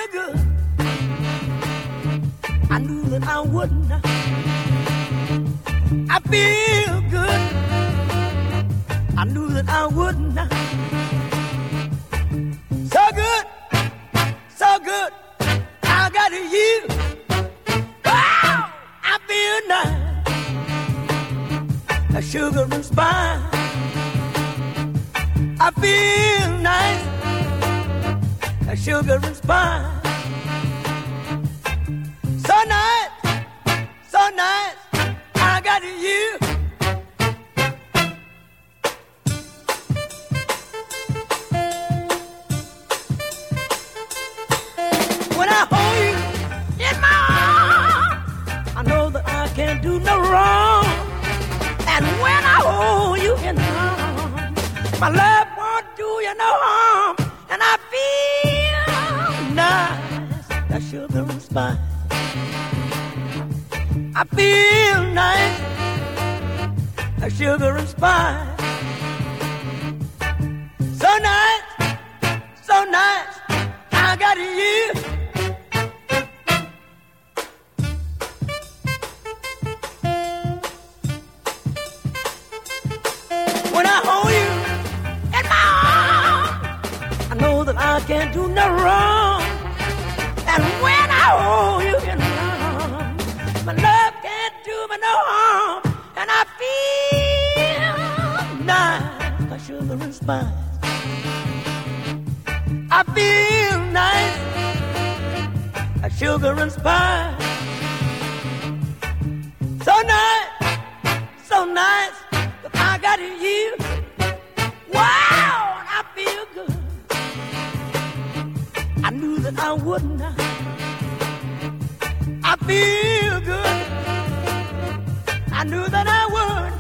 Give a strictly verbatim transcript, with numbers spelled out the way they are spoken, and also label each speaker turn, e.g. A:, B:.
A: good. I knew that I wouldn't. I feel good. I knew that I wouldn't. So good, so good. I got you. Wow, I feel nice. A sugar and spice. I feel nice. A sugar and spice. So nice, so nice. I got you. When I hold you in my arms, I know that I can't do no wrong. And when I hold you in my arms, my love won't do you no harm. And I feel nice, that sugar and spice. I feel nice, that sugar and spice. So nice, so nice, I got you. When I hold you in my arms, I know that I can't do no wrong. And when I hold you in my arms, my love can't do me no harm. And I feel nice, like sugar and spice. I feel nice, like sugar and spice. So nice, so nice, that I got you. Wow, I feel good. I knew that I wouldn't. I feel good. I knew that I would.